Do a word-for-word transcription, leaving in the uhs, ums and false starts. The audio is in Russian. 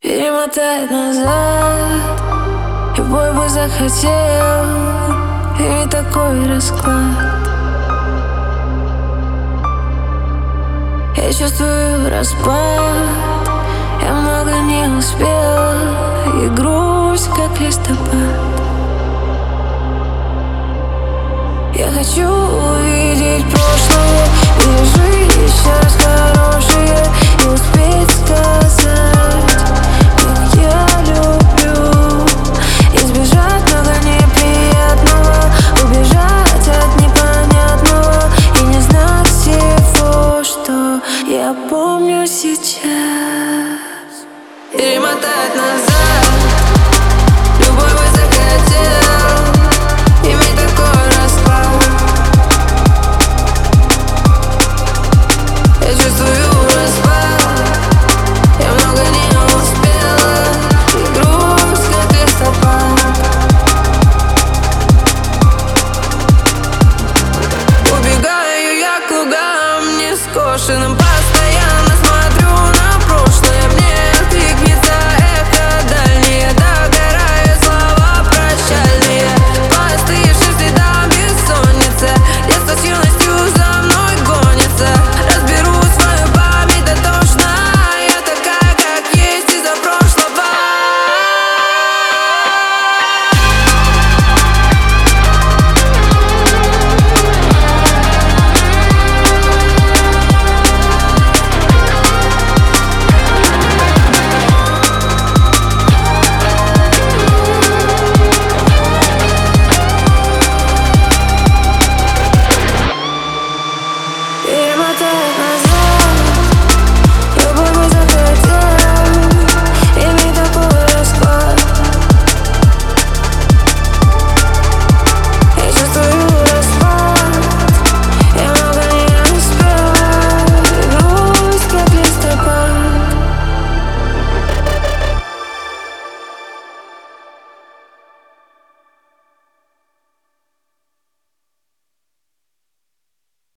Перемотай назад, любой бы захотел, и ведь такой расклад. Я чувствую распад, я много не успела, и грусть, как листопад. Я хочу увидеть прошлое, и жизнь сейчас хорошая, и успеть сказать.